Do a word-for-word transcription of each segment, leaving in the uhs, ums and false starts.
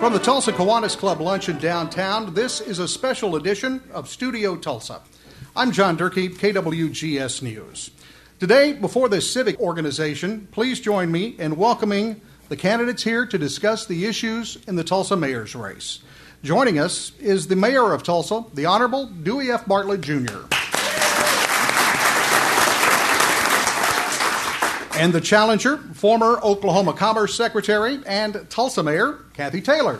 From the Tulsa Kiwanis Club Luncheon downtown, this is a special edition of Studio Tulsa. I'm John Durkee, K W G S News. Today, before this civic organization, please join me in welcoming the candidates here to discuss the issues in the Tulsa mayor's race. Joining us is the mayor of Tulsa, the Honorable Dewey F. Bartlett, Junior And the challenger, former Oklahoma Commerce Secretary and Tulsa Mayor Cathy Taylor.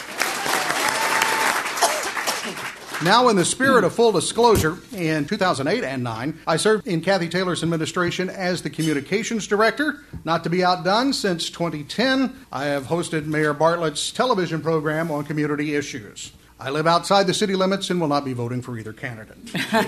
Now, in the spirit of full disclosure, in two thousand eight and nine, I served in Cathy Taylor's administration as the communications director. Not to be outdone, since twenty ten, I have hosted Mayor Bartlett's television program on community issues. I live outside the city limits and will not be voting for either candidate.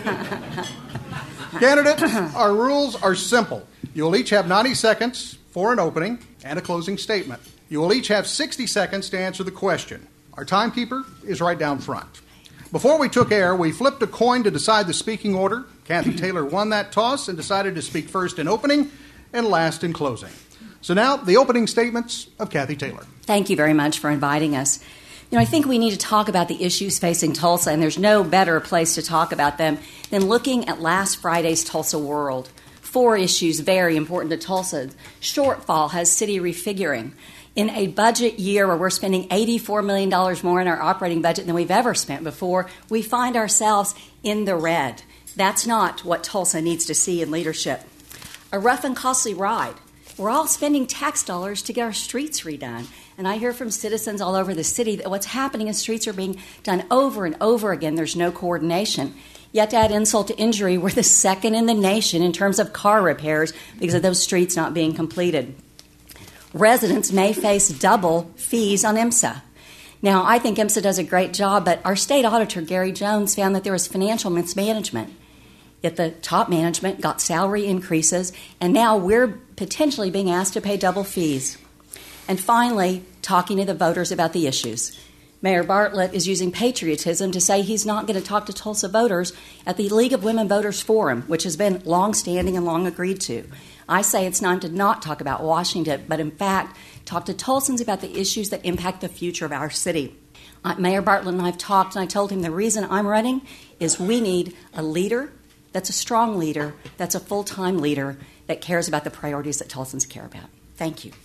Candidate, our rules are simple. You will each have ninety seconds for an opening and a closing statement. You will each have sixty seconds to answer the question. Our timekeeper is right down front. Before we took air, we flipped a coin to decide the speaking order. Cathy Taylor won that toss and decided to speak first in opening and last in closing. So now, the opening statements of Cathy Taylor. Thank you very much for inviting us. You know, I think we need to talk about the issues facing Tulsa, and there's no better place to talk about them than looking at last Friday's Tulsa World. Four issues very important to Tulsa. Shortfall has city refiguring. In a budget year where we're spending eighty-four million dollars more in our operating budget than we've ever spent before, we find ourselves in the red. That's not what Tulsa needs to see in leadership. A rough and costly ride. We're all spending tax dollars to get our streets redone. And I hear from citizens all over the city that what's happening is streets are being done over and over again. There's no coordination. Yet to add insult to injury, we're the second in the nation in terms of car repairs because of those streets not being completed. Residents may face double fees on IMSA. Now, I think IMSA does a great job, but our state auditor, Gary Jones, found that there was financial mismanagement. Yet the top management got salary increases, and now we're potentially being asked to pay double fees. And finally, talking to the voters about the issues. Mayor Bartlett is using patriotism to say he's not going to talk to Tulsa voters at the League of Women Voters Forum, which has been long-standing and long agreed to. I say it's time to not talk about Washington, but in fact, talk to Tulsans about the issues that impact the future of our city. Uh, Mayor Bartlett and I have talked, and I told him the reason I'm running is we need a leader that's a strong leader, that's a full-time leader, that cares about the priorities that Tulsans care about. Thank you.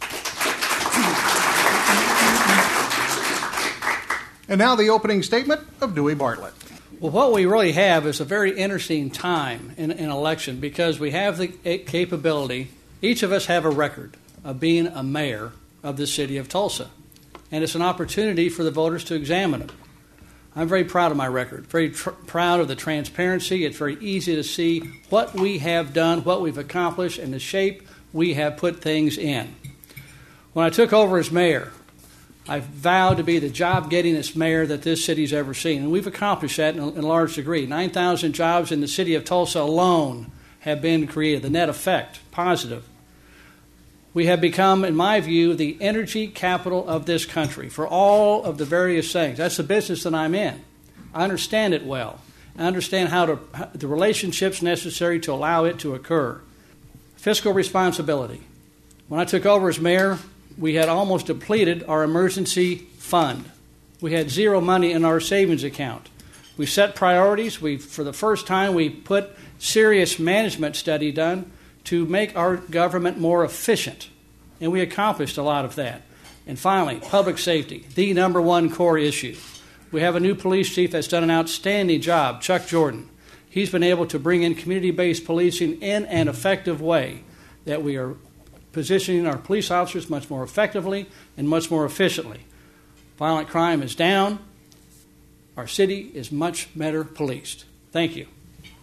And now the opening statement of Dewey Bartlett. Well, what we really have is a very interesting time in an election because we have the capability, each of us have a record of being a mayor of the city of Tulsa. And it's an opportunity for the voters to examine it. I'm very proud of my record, very tr- proud of the transparency. It's very easy to see what we have done, what we've accomplished, and the shape we have put things in. When I took over as mayor, I vowed to be the job-gettingest mayor that this city's ever seen, and we've accomplished that in a, in a large degree. nine thousand jobs in the city of Tulsa alone have been created, the net effect, positive. We have become, in my view, the energy capital of this country for all of the various things. That's the business that I'm in. I understand it well. I understand how to the relationships necessary to allow it to occur. Fiscal responsibility. When I took over as mayor, we had almost depleted our emergency fund. We had zero money in our savings account. We set priorities. We, for the first time, we put serious management study done to make our government more efficient. And we accomplished a lot of that. And finally, public safety, the number one core issue. We have a new police chief that's done an outstanding job, Chuck Jordan. He's been able to bring in community-based policing in an effective way that we are positioning our police officers much more effectively and much more efficiently. Violent crime is down. Our city is much better policed. Thank you.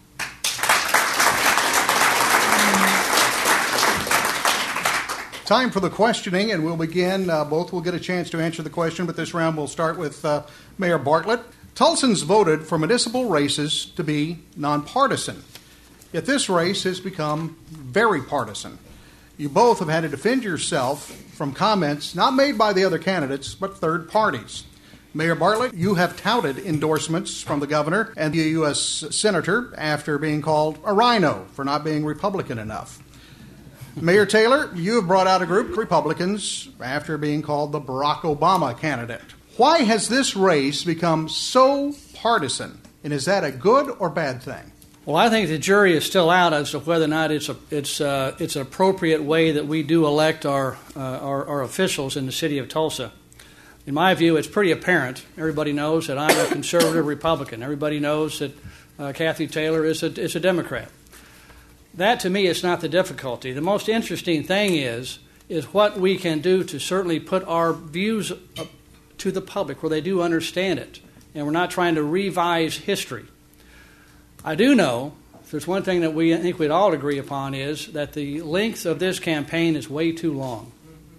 Time for the questioning, and we'll begin. Uh, both will get a chance to answer the question, but this round we'll start with uh, Mayor Bartlett. Tulsans voted for municipal races to be nonpartisan, yet this race has become very partisan. You both have had to defend yourself from comments not made by the other candidates, but third parties. Mayor Bartlett, you have touted endorsements from the governor and the U S senator after being called a rhino for not being Republican enough. Mayor Taylor, you have brought out a group of Republicans after being called the Barack Obama candidate. Why has this race become so partisan, and is that a good or bad thing? Well, I think the jury is still out as to whether or not it's a, it's uh, it's an appropriate way that we do elect our, uh, our our officials in the city of Tulsa. In my view, it's pretty apparent. Everybody knows that I'm a conservative Republican. Everybody knows that uh, Kathy Taylor is a is a Democrat. That, to me, is not the difficulty. The most interesting thing is is what we can do to certainly put our views up to the public where they do understand it, and we're not trying to revise history. I do know, if there's one thing that we I think we'd all agree upon, is that the length of this campaign is way too long.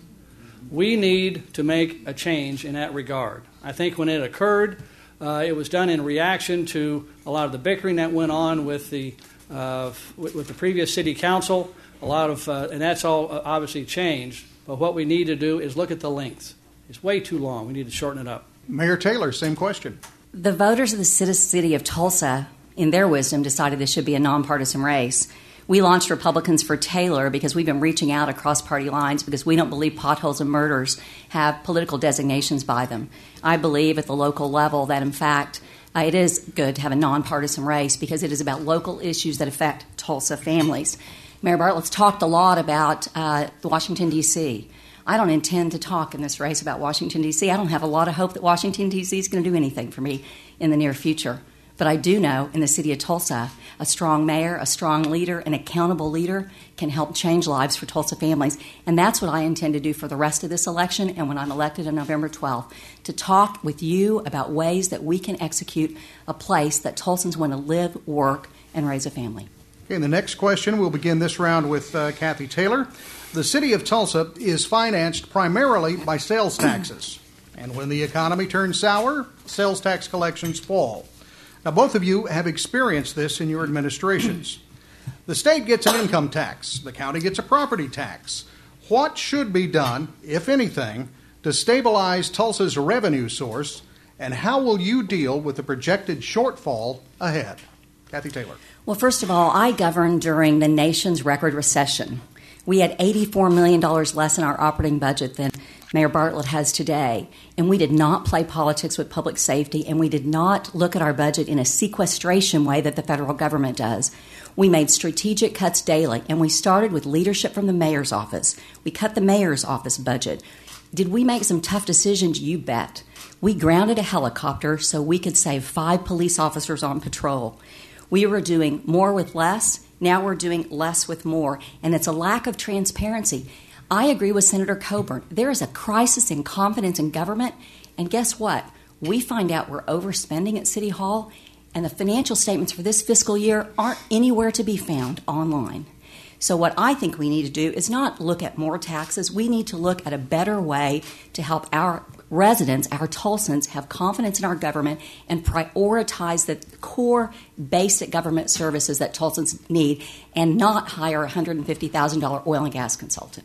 We need to make a change in that regard. I think when it occurred, uh, it was done in reaction to a lot of the bickering that went on with the uh, with, with the previous city council. A lot of, uh, and that's all uh, obviously changed. But what we need to do is look at the length. It's way too long. We need to shorten it up. Mayor Taylor, same question. The voters of the city of Tulsa, in their wisdom, decided this should be a nonpartisan race. We launched Republicans for Taylor because we've been reaching out across party lines because we don't believe potholes and murders have political designations by them. I believe at the local level that, in fact, uh, it is good to have a nonpartisan race because it is about local issues that affect Tulsa families. Mayor Bartlett's talked a lot about uh, Washington, D C I don't intend to talk in this race about Washington, D C I don't have a lot of hope that Washington, D C is going to do anything for me in the near future. But I do know in the city of Tulsa, a strong mayor, a strong leader, an accountable leader can help change lives for Tulsa families. And that's what I intend to do for the rest of this election and when I'm elected on November twelfth, to talk with you about ways that we can execute a place that Tulsans want to live, work, and raise a family. Okay, the next question, we'll begin this round with uh, Kathy Taylor. The city of Tulsa is financed primarily by sales taxes. And when the economy turns sour, sales tax collections fall. Now, both of you have experienced this in your administrations. The state gets an income tax. The county gets a property tax. What should be done, if anything, to stabilize Tulsa's revenue source, and how will you deal with the projected shortfall ahead? Kathy Taylor. Well, first of all, I governed during the nation's record recession. We had eighty-four million dollars less in our operating budget than Mayor Bartlett has today, and we did not play politics with public safety, and we did not look at our budget in a sequestration way that the federal government does. We made strategic cuts daily, and we started with leadership from the mayor's office. We cut the mayor's office budget. Did we make some tough decisions? You bet. We grounded a helicopter so we could save five police officers on patrol. We were doing more with less. Now we're doing less with more, and it's a lack of transparency. I agree with Senator Coburn. There is a crisis in confidence in government, and guess what? We find out we're overspending at City Hall, and the financial statements for this fiscal year aren't anywhere to be found online. So what I think we need to do is not look at more taxes. We need to look at a better way to help our residents, our Tulsans, have confidence in our government and prioritize the core basic government services that Tulsans need and not hire a one hundred fifty thousand dollars oil and gas consultant.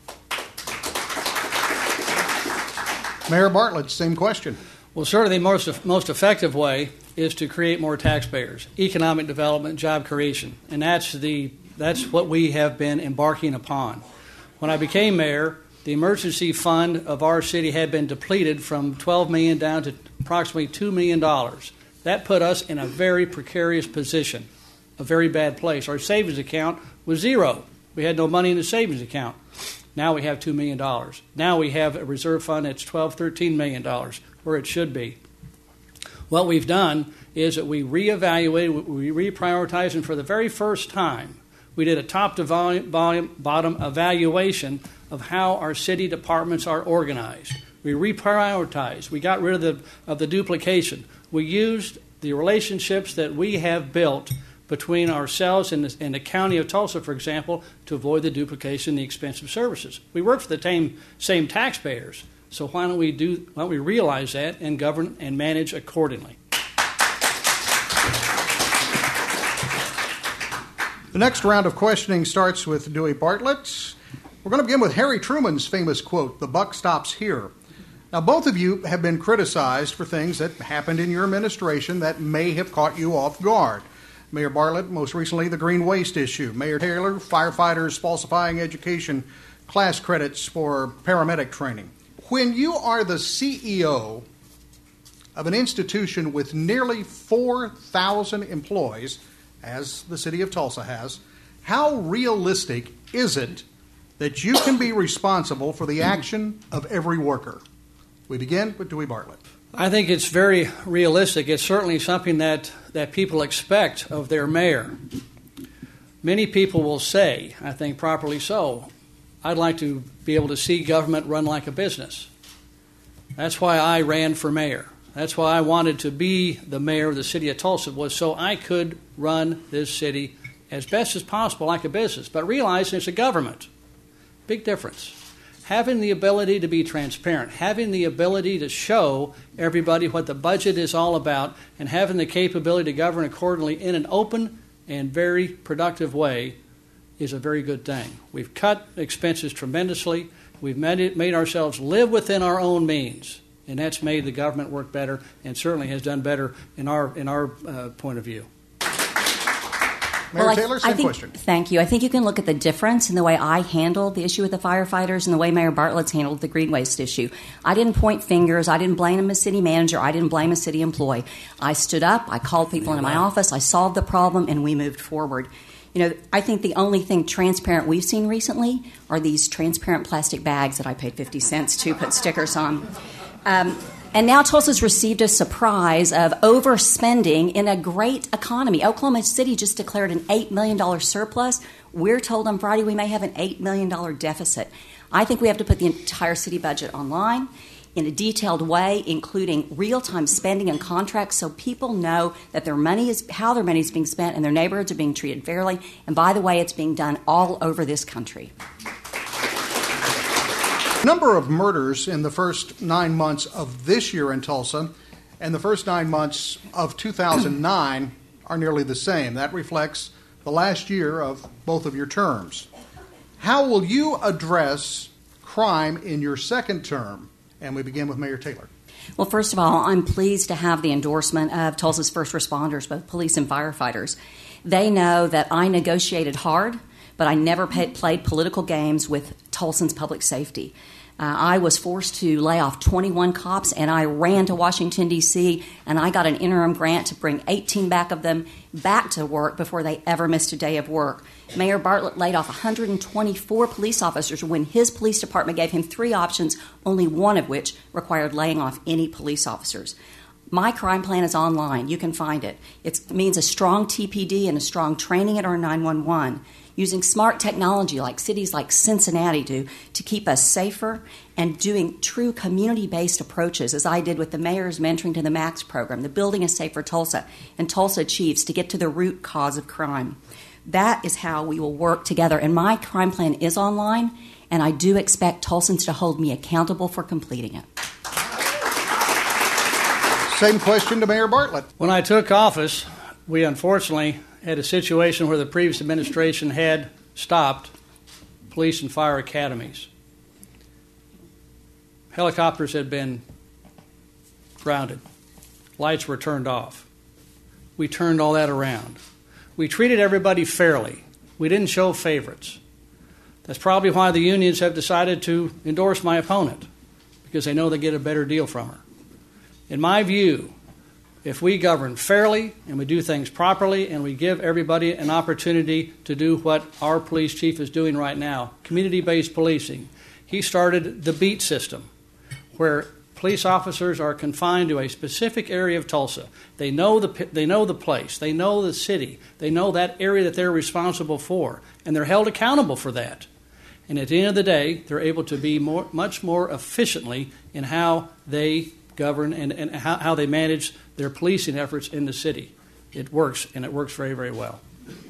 Mayor Bartlett, same question. Well, certainly the most, most effective way is to create more taxpayers, economic development, job creation, and that's the that's what we have been embarking upon. When I became mayor, the emergency fund of our city had been depleted from twelve million dollars down to approximately two million dollars. That put us in a very precarious position, a very bad place. Our savings account was zero. We had no money in the savings account. Now we have two million dollars. Now we have a reserve fund that's twelve, thirteen million dollars, where it should be. What we've done is that we reevaluated, we reprioritized, and for the very first time, we did a top-to-bottom evaluation of how our city departments are organized. We reprioritized. We got rid of the, of the duplication. We used the relationships that we have built between ourselves and the, and the county of Tulsa, for example, to avoid the duplication and the expensive services. We work for the same, same taxpayers, so why don't we do? Why don't we realize that and govern and manage accordingly? The next round of questioning starts with Dewey Bartlett. We're going to begin with Harry Truman's famous quote, "The buck stops here." Now, both of you have been criticized for things that happened in your administration that may have caught you off guard. Mayor Bartlett, most recently, the green waste issue. Mayor Taylor, firefighters falsifying education class credits for paramedic training. When you are the C E O of an institution with nearly four thousand employees, as the city of Tulsa has, how realistic is it that you can be responsible for the action of every worker? We begin with Dewey Bartlett. I think it's very realistic. It's certainly something that, that people expect of their mayor. Many people will say, I think properly so, I'd like to be able to see government run like a business. That's why I ran for mayor. That's why I wanted to be the mayor of the city of Tulsa, was so I could run this city as best as possible like a business. But realize it's a government. Big difference. Having the ability to be transparent, having the ability to show everybody what the budget is all about, and having the capability to govern accordingly in an open and very productive way is a very good thing. We've cut expenses tremendously. We've made, it, made ourselves live within our own means, and that's made the government work better and certainly has done better in our, in our uh, point of view. Mayor well, Taylor, I, same I think, question. Thank you. I think you can look at the difference in the way I handled the issue with the firefighters and the way Mayor Bartlett's handled the green waste issue. I didn't point fingers. I didn't blame a city manager. I didn't blame a city employee. I stood up. I called people into my office. I solved the problem, and we moved forward. You know, I think the only thing transparent we've seen recently are these transparent plastic bags that I paid fifty cents to put stickers on. Um, And now Tulsa's received a surprise of overspending in a great economy. Oklahoma City just declared an eight million dollars surplus. We're told on Friday we may have an eight million dollars deficit. I think we have to put the entire city budget online in a detailed way, including real-time spending and contracts, so people know that their money is, how their money is being spent and their neighborhoods are being treated fairly. And by the way, it's being done all over this country. Number of murders in the first nine months of this year in Tulsa and the first nine months of two thousand nine are nearly the same. That reflects the last year of both of your terms. How will you address crime in your second term? And we begin with Mayor Taylor. Well, first of all, I'm pleased to have the endorsement of Tulsa's first responders, both police and firefighters. They know that I negotiated hard, but I never pay, played political games with Tulsans' public safety. Uh, I was forced to lay off twenty-one cops, and I ran to Washington, D C, and I got an interim grant to bring eighteen back of them back to work before they ever missed a day of work. Mayor Bartlett laid off one hundred twenty-four police officers when his police department gave him three options, only one of which required laying off any police officers. My crime plan is online. You can find it. It means a strong T P D and a strong training at our nine one one, using smart technology like cities like Cincinnati do to keep us safer, and doing true community-based approaches, as I did with the Mayor's Mentoring to the Max program, the Building a Safer Tulsa, and Tulsa Chiefs to get to the root cause of crime. That is how we will work together. And my crime plan is online, and I do expect Tulsans to hold me accountable for completing it. Same question to Mayor Bartlett. When I took office, we unfortunately had a situation where the previous administration had stopped police and fire academies. Helicopters had been grounded. Lights were turned off. We turned all that around. We treated everybody fairly. We didn't show favorites. That's probably why the unions have decided to endorse my opponent, because they know they get a better deal from her. In my view, if we govern fairly and we do things properly and we give everybody an opportunity to do what our police chief is doing right now, community-based policing, he started the BEAT system, where police officers are confined to a specific area of Tulsa. They know the they know the place, they know the city, they know that area that they're responsible for, and they're held accountable for that. And at the end of the day, they're able to be more, much more efficiently in how they govern and, and how, how they manage their policing efforts in the city. It works, and it works very, very well.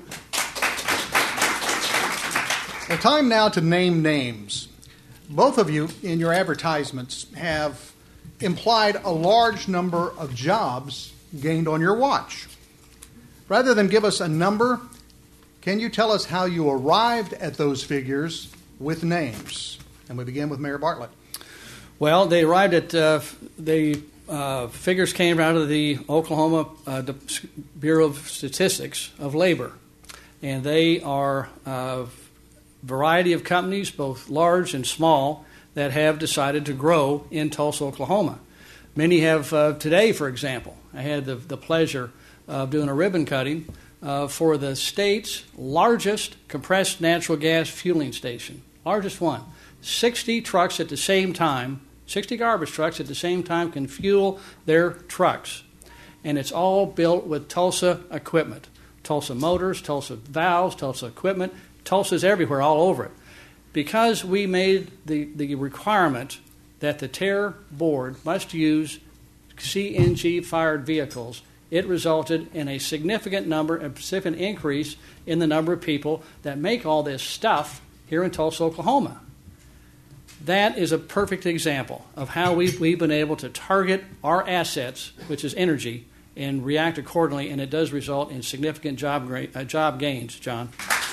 Well, time now to name names. Both of you, in your advertisements, have implied a large number of jobs gained on your watch. Rather than give us a number, can you tell us how you arrived at those figures with names? And we begin with Mayor Bartlett. Well, they arrived at, uh, the uh, figures came out of the Oklahoma uh, Bureau of Statistics of Labor. And they are a variety of companies, both large and small, that have decided to grow in Tulsa, Oklahoma. Many have uh, today, for example. I had the, the pleasure of doing a ribbon cutting uh, for the state's largest compressed natural gas fueling station, largest one. sixty trucks at the same time, sixty garbage trucks at the same time can fuel their trucks. And it's all built with Tulsa equipment. Tulsa motors, Tulsa valves, Tulsa equipment. Tulsa's everywhere, all over it. Because we made the, the requirement that the T A R board must use C N G-fired vehicles, it resulted in a significant number, a significant increase in the number of people that make all this stuff here in Tulsa, Oklahoma. That is a perfect example of how we've, we've been able to target our assets, which is energy, and react accordingly, and it does result in significant job, uh, job gains, John.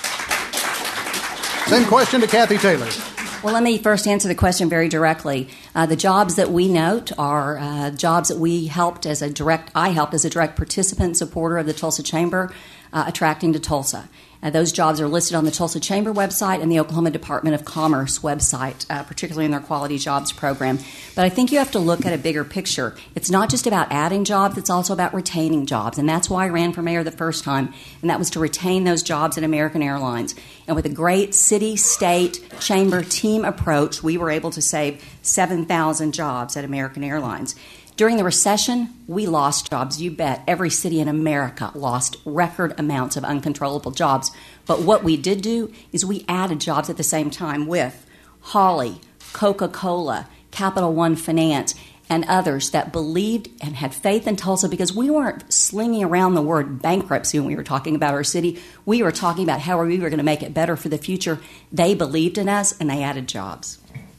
Same question to Kathy Taylor. Well, let me first answer the question very directly. Uh, the jobs that we note are uh, jobs that we helped as a direct, I helped as a direct participant and supporter of the Tulsa Chamber, uh, attracting to Tulsa. Uh, those jobs are listed on the Tulsa Chamber website and the Oklahoma Department of Commerce website, uh, particularly in their Quality Jobs program. But I think you have to look at a bigger picture. It's not just about adding jobs, it's also about retaining jobs. And that's why I ran for mayor the first time, and that was to retain those jobs at American Airlines. And with a great city, state, chamber team approach, we were able to save seven thousand jobs at American Airlines. During the recession, we lost jobs. You bet. Every city in America lost record amounts of uncontrollable jobs. But what we did do is we added jobs at the same time with Holly, Coca-Cola, Capital One Finance, and others that believed and had faith in Tulsa, because we weren't slinging around the word bankruptcy when we were talking about our city. We were talking about how we were going to make it better for the future. They believed in us, and they added jobs.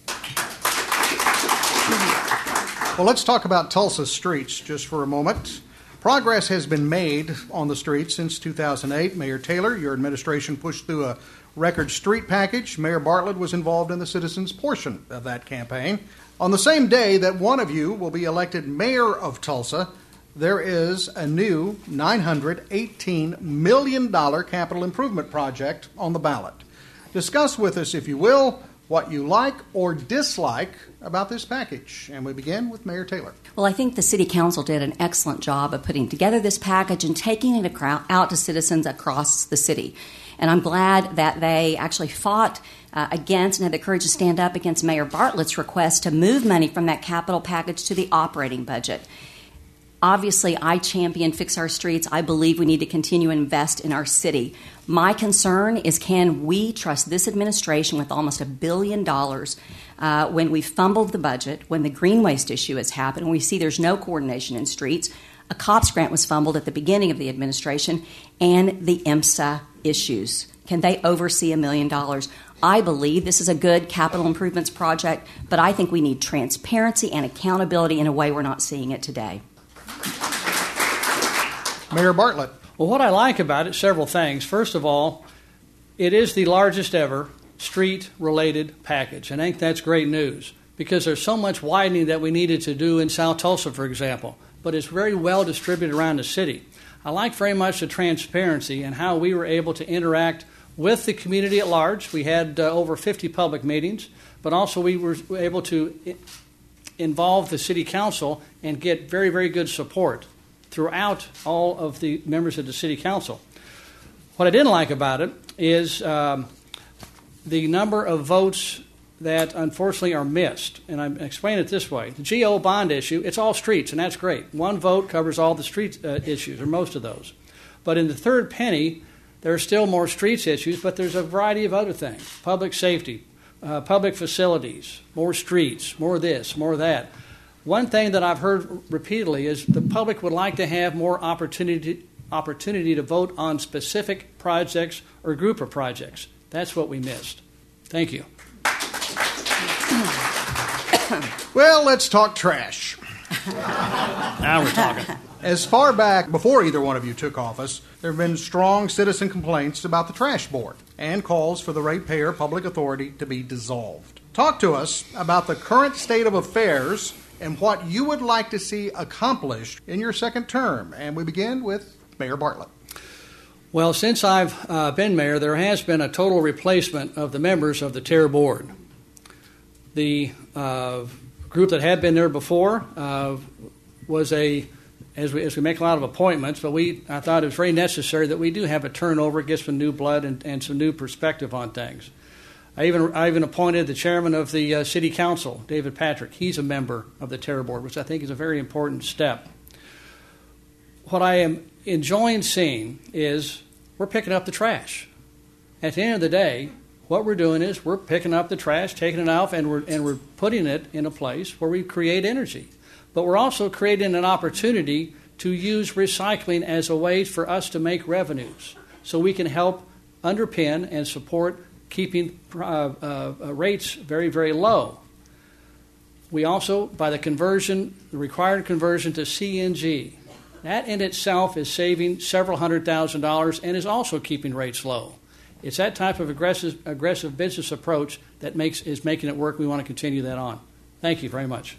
Well, let's talk about Tulsa streets just for a moment. Progress has been made on the streets since two thousand eight. Mayor Taylor, your administration pushed through a record street package. Mayor Bartlett was involved in the citizens' portion of that campaign. On the same day that one of you will be elected mayor of Tulsa, there is a new nine hundred eighteen million dollars capital improvement project on the ballot. Discuss with us, if you will, what you like or dislike about this package. And we begin with Mayor Taylor. Well, I think the City Council did an excellent job of putting together this package and taking it out to citizens across the city. And I'm glad that they actually fought uh, against and had the courage to stand up against Mayor Bartlett's request to move money from that capital package to the operating budget. Obviously, I champion Fix Our Streets. I believe we need to continue to invest in our city. My concern is, can we trust this administration with almost a billion dollars uh, when we fumbled the budget, when the green waste issue has happened, and we see there's no coordination in streets, a COPS grant was fumbled at the beginning of the administration, and the IMSA issues. Can they oversee a million dollars? I believe this is a good capital improvements project, but I think we need transparency and accountability in a way we're not seeing it today. Mayor Bartlett. Well, what I like about it, several things. First of all, it is the largest ever street-related package, and I think that's great news because there's so much widening that we needed to do in South Tulsa, for example, but it's very well distributed around the city. I like very much the transparency and how we were able to interact with the community at large. We had uh, over fifty public meetings, but also we were able to I- involve the city council and get very, very good support throughout all of the members of the city council. What I didn't like about it is um, the number of votes that unfortunately are missed. And I'm explaining it this way. The G O bond issue, it's all streets, and that's great. One vote covers all the street uh, issues, or most of those. But in the third penny, there are still more streets issues, but there's a variety of other things. Public safety, uh, public facilities, more streets, more this, more that. One thing that I've heard repeatedly is the public would like to have more opportunity opportunity to vote on specific projects or group of projects. That's what we missed. Thank you. Well, let's talk trash. Now we're talking. As far back before either one of you took office, there have been strong citizen complaints about the trash board and calls for the ratepayer public authority to be dissolved. Talk to us about the current state of affairs and what you would like to see accomplished in your second term. And we begin with Mayor Bartlett. Well, since I've uh, been mayor, there has been a total replacement of the members of the T A R board. The uh, group that had been there before uh, was a, as we, as we make a lot of appointments, but we I thought it was very necessary that we do have a turnover, get some new blood and, and some new perspective on things. I even I even appointed the chairman of the uh, city council, David Patrick. He's a member of the Terror Board, which I think is a very important step. What I am enjoying seeing is we're picking up the trash. At the end of the day, what we're doing is we're picking up the trash, taking it off, and we're and we're putting it in a place where we create energy. But we're also creating an opportunity to use recycling as a way for us to make revenues, so we can help underpin and support keeping uh, uh, rates very, very low. We also, by the conversion, the required conversion to C N G, that in itself is saving several hundred thousand dollars and is also keeping rates low. It's that type of aggressive, aggressive business approach that makes is making it work. We want to continue that on. Thank you very much.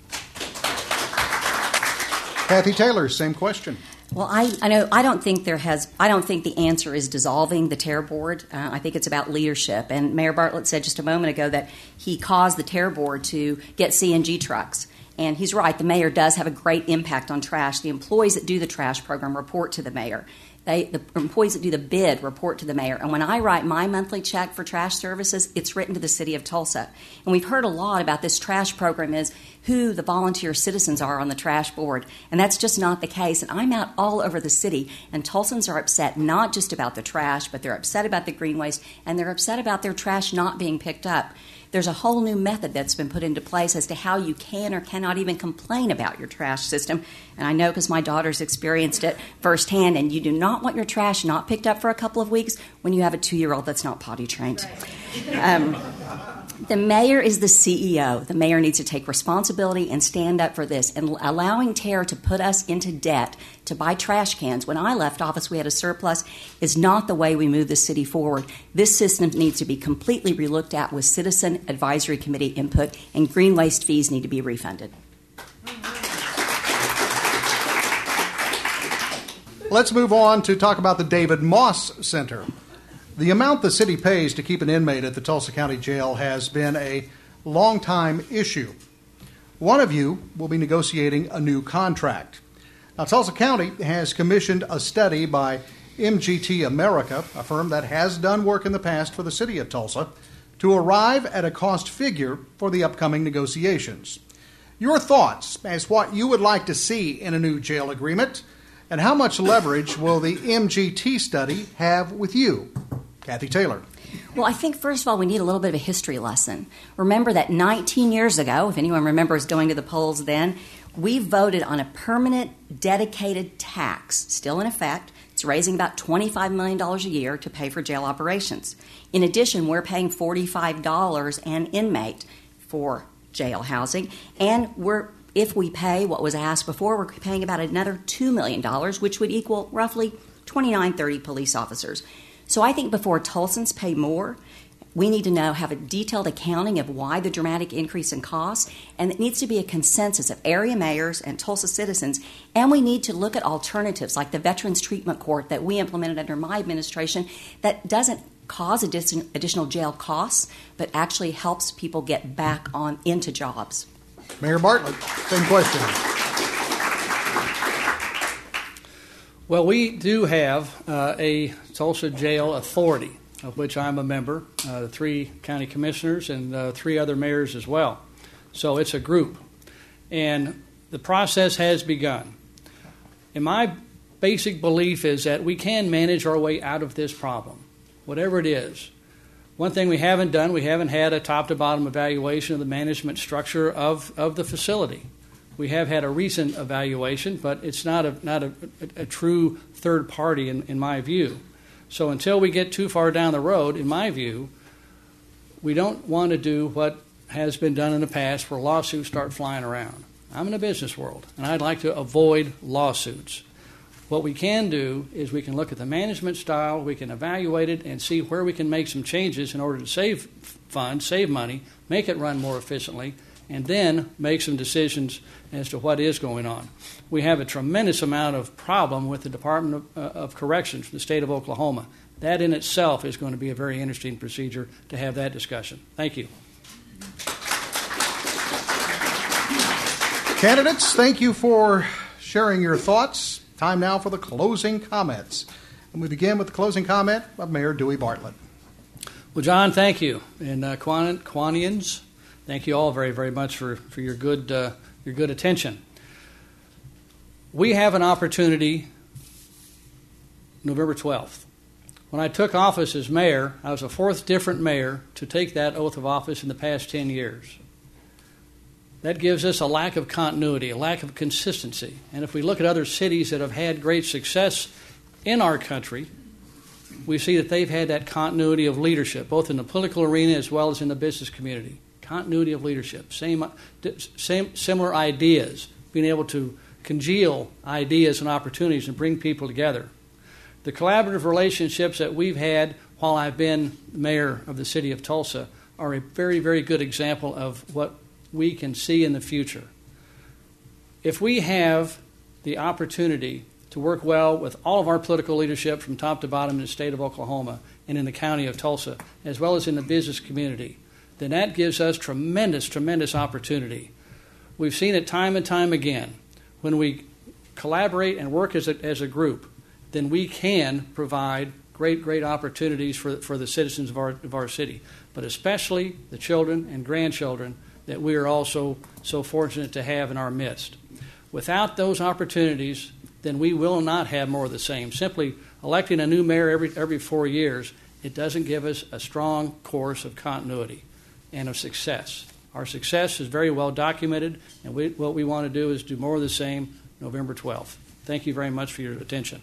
Kathy Taylor, same question. Well, I, I know I don't think there has. I don't think the answer is dissolving the Terror Board. Uh, I think it's about leadership. And Mayor Bartlett said just a moment ago that he caused the Terror Board to get C N G trucks. And he's right. The mayor does have a great impact on trash. The employees that do the trash program report to the mayor. They, the employees that do the bid report to the mayor. And when I write my monthly check for trash services, it's written to the city of Tulsa. And we've heard a lot about this trash program is who the volunteer citizens are on the trash board. And that's just not the case. And I'm out all over the city, and Tulsans are upset not just about the trash, but they're upset about the green waste, and they're upset about their trash not being picked up. There's a whole new method that's been put into place as to how you can or cannot even complain about your trash system. And I know because my daughter's experienced it firsthand, and you do not want your trash not picked up for a couple of weeks when you have a two-year-old that's not potty trained. Right. Um, the mayor is the C E O. The mayor needs to take responsibility and stand up for this. And allowing Terror to put us into debt to buy trash cans, when I left office we had a surplus, is not the way we move the city forward. This system needs to be completely relooked at with citizen advisory committee input, and green waste fees need to be refunded. Let's move on to talk about the David Moss Center. The amount the city pays to keep an inmate at the Tulsa County Jail has been a long-time issue. One of you will be negotiating a new contract. Now, Tulsa County has commissioned a study by M G T America, a firm that has done work in the past for the city of Tulsa, to arrive at a cost figure for the upcoming negotiations. Your thoughts as what you would like to see in a new jail agreement, and how much leverage will the M G T study have with you? Kathy Taylor. Well, I think, first of all, we need a little bit of a history lesson. Remember that nineteen years ago, if anyone remembers going to the polls then, we voted on a permanent, dedicated tax, still in effect. It's raising about twenty-five million dollars a year to pay for jail operations. In addition, we're paying forty-five dollars an inmate for jail housing, and we're if we pay what was asked before, we're paying about another two million dollars, which would equal roughly twenty-nine, thirty police officers. So I think before Tulsans pay more, we need to know, have a detailed accounting of why the dramatic increase in costs, and it needs to be a consensus of area mayors and Tulsa citizens, and we need to look at alternatives like the Veterans Treatment Court that we implemented under my administration that doesn't cause additional jail costs, but actually helps people get back on into jobs. Mayor Bartlett, same question. Well, we do have uh, a Tulsa Jail Authority, of which I'm a member, uh, three county commissioners and uh, three other mayors as well. So it's a group. And the process has begun. And my basic belief is that we can manage our way out of this problem, whatever it is. One thing we haven't done, we haven't had a top-to-bottom evaluation of the management structure of, of the facility. We have had a recent evaluation, but it's not a not a, a, a true third party in, in my view. So until we get too far down the road, in my view, we don't want to do what has been done in the past where lawsuits start flying around. I'm in the business world, and I'd like to avoid lawsuits. What we can do is we can look at the management style, we can evaluate it, and see where we can make some changes in order to save funds, save money, make it run more efficiently, and then make some decisions as to what is going on. We have a tremendous amount of problem with the Department of, uh, of Corrections in the state of Oklahoma. That in itself is going to be a very interesting procedure to have that discussion. Thank you. Candidates, thank you for sharing your thoughts. Time now for the closing comments. And we begin with the closing comment of Mayor Dewey Bartlett. Well, John, thank you. And uh, Quan- Quanians, thank you all very, very much for, for your good uh, your good attention. We have an opportunity November twelfth. When I took office as mayor, I was the fourth different mayor to take that oath of office in the past ten years. That gives us a lack of continuity, a lack of consistency. And if we look at other cities that have had great success in our country, we see that they've had that continuity of leadership, both in the political arena as well as in the business community. Continuity of leadership, same, same similar ideas, being able to congeal ideas and opportunities and bring people together. The collaborative relationships that we've had while I've been mayor of the city of Tulsa are a very, very good example of what we can see in the future. If we have the opportunity to work well with all of our political leadership from top to bottom in the state of Oklahoma and in the county of Tulsa, as well as in the business community, then that gives us tremendous, tremendous opportunity. We've seen it time and time again. When we collaborate and work as a, as a group, then we can provide great, great opportunities for, for the citizens of our, of our city, but especially the children and grandchildren that we are also so fortunate to have in our midst. Without those opportunities, then we will not have more of the same. Simply electing a new mayor every, every four years, it doesn't give us a strong course of continuity and of success. Our success is very well documented, and we, what we want to do is do more of the same November twelfth. Thank you very much for your attention.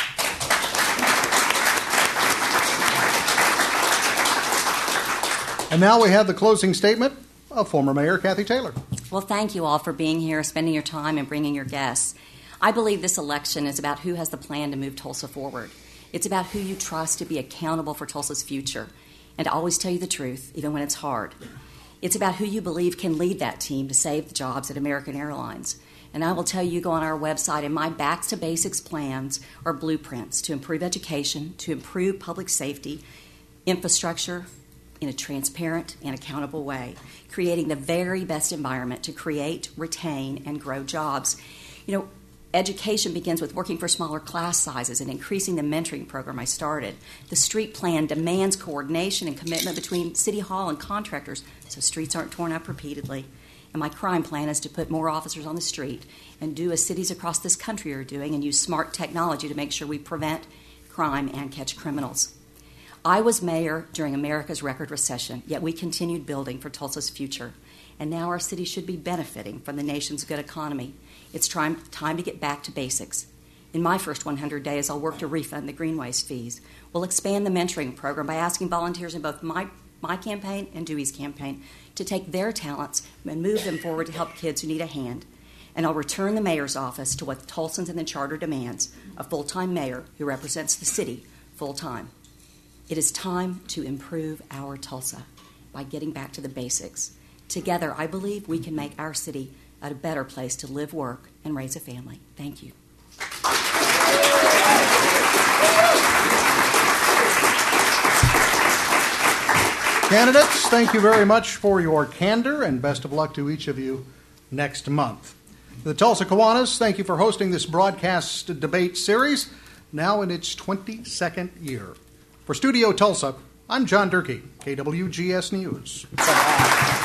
And now we have the closing statement of former Mayor Kathy Taylor. Well, thank you all for being here, spending your time, and bringing your guests. I believe this election is about who has the plan to move Tulsa forward. It's about who you trust to be accountable for Tulsa's future and to always tell you the truth, even when it's hard. It's about who you believe can lead that team to save the jobs at American Airlines. And I will tell you, you go on our website, and my Back to Basics plans are blueprints to improve education, to improve public safety, infrastructure, in a transparent and accountable way, creating the very best environment to create, retain, and grow jobs. You know, education begins with working for smaller class sizes and increasing the mentoring program I started. The street plan demands coordination and commitment between City Hall and contractors so streets aren't torn up repeatedly. And my crime plan is to put more officers on the street and do as cities across this country are doing and use smart technology to make sure we prevent crime and catch criminals. I was mayor during America's record recession, yet we continued building for Tulsa's future. And now our city should be benefiting from the nation's good economy. It's time, time to get back to basics. In my first one hundred days, I'll work to refund the green waste fees. We'll expand the mentoring program by asking volunteers in both my, my campaign and Dewey's campaign to take their talents and move them forward to help kids who need a hand. And I'll return the mayor's office to what Tulsans and the charter demands, a full-time mayor who represents the city full-time. It is time to improve our Tulsa by getting back to the basics. Together, I believe we can make our city a better place to live, work, and raise a family. Thank you. Candidates, thank you very much for your candor, and best of luck to each of you next month. The Tulsa Kiwanis, thank you for hosting this broadcast debate series, now in its twenty-second year. For Studio Tulsa, I'm John Durkee, K W G S News.